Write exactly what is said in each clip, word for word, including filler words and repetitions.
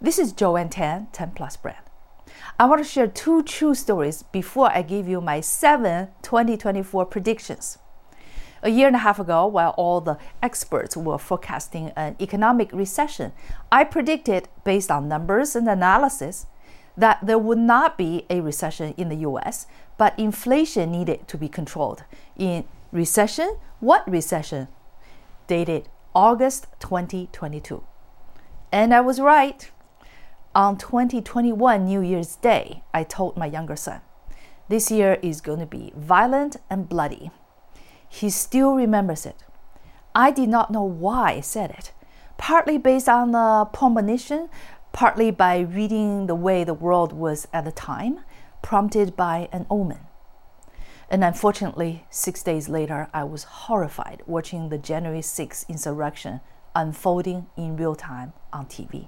This is Joanne Tan, ten plus Brand. I want to share two true stories before I give you my seven twenty twenty-four predictions. A year and a half ago, while all the experts were forecasting an economic recession, I predicted, based on numbers and analysis, that there would not be a recession in the U S, but inflation needed to be controlled. In recession? What recession? Dated August twenty twenty-two. And I was right. On twenty twenty-one New Year's Day, I told my younger son, this year is going to be violent and bloody. He still remembers it. I did not know why I said it, partly based on a premonition, partly by reading the way the world was at the time, prompted by an omen. And unfortunately, six days later, I was horrified watching the January sixth insurrection unfolding in real time on T V.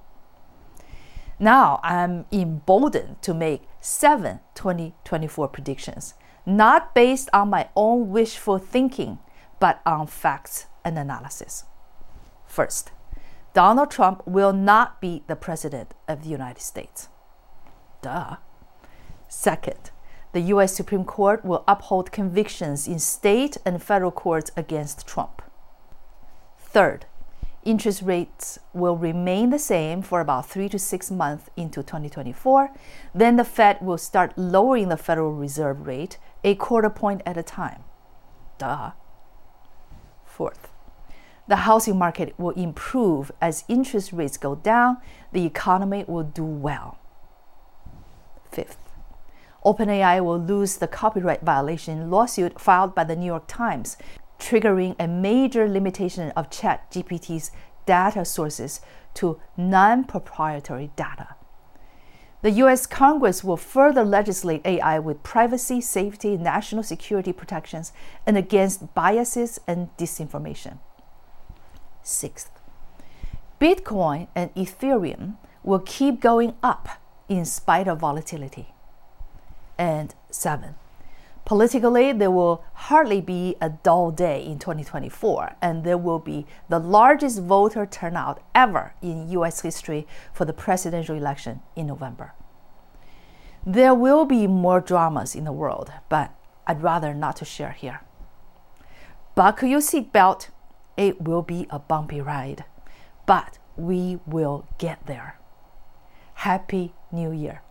Now I'm emboldened to make seven twenty twenty-four predictions, not based on my own wishful thinking, but on facts and analysis. First, Donald Trump will not be the president of the United States. Duh. Second, the U S Supreme Court will uphold convictions in state and federal courts against Trump. Third, interest rates will remain the same for about three to six months into twenty twenty-four. Then the Fed will start lowering the Federal Reserve rate a quarter point at a time. Duh. Fourth, the housing market will improve as interest rates go down. The economy will do well. Fifth, OpenAI will lose the copyright violation lawsuit filed by the New York Times, triggering a major limitation of ChatGPT's data sources to non-proprietary data. The U S Congress will further legislate A I with privacy, safety, national security protections, and against biases and disinformation. Sixth, Bitcoin and Ethereum will keep going up in spite of volatility. And seven, politically, there will hardly be a dull day in twenty twenty-four, and there will be the largest voter turnout ever in U S history for the presidential election in November. There will be more dramas in the world, but I'd rather not to share here. Buckle your seatbelt. It will be a bumpy ride, but we will get there. Happy New Year.